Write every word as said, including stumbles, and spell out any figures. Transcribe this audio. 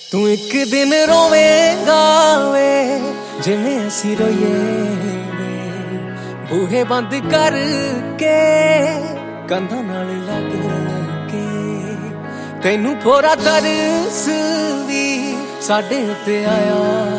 ਤੂੰ ਇੱਕ ਦਿਨ ਰੋਵੇਂਗਾ ਵੇ ਜਿਵੇਂ ਅਸੀਂ ਰੋਈਏ ਵੇ, ਬੂਹੇ ਬੰਦ ਕਰਕੇ ਕੰਧਾਂ ਨਾਲ ਲੱਗ ਕੇ। ਤੈਨੂੰ ਥੋੜਾ ਤਰਸ ਵੀ ਸਾਡੇ ਉੱਤੇ ਆਇਆ